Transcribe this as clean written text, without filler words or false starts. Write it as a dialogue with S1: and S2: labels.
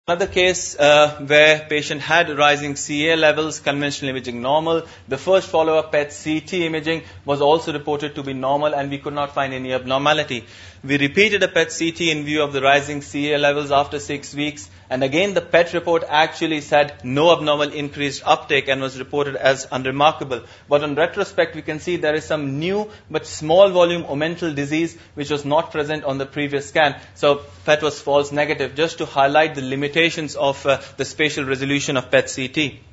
S1: Another case where patient had rising CA levels, conventional imaging normal. The first follow-up PET CT imaging was also reported to be normal and we could not find any abnormality. We repeated a PET CT in view of the rising CA levels after 6 weeks, and again the PET report actually said no abnormal increased uptake and was reported as unremarkable. But on retrospect we can see there is some new but small volume omental disease which was not present on the previous scan. So PET was false negative, just to highlight the limitations of the spatial resolution of PET CT.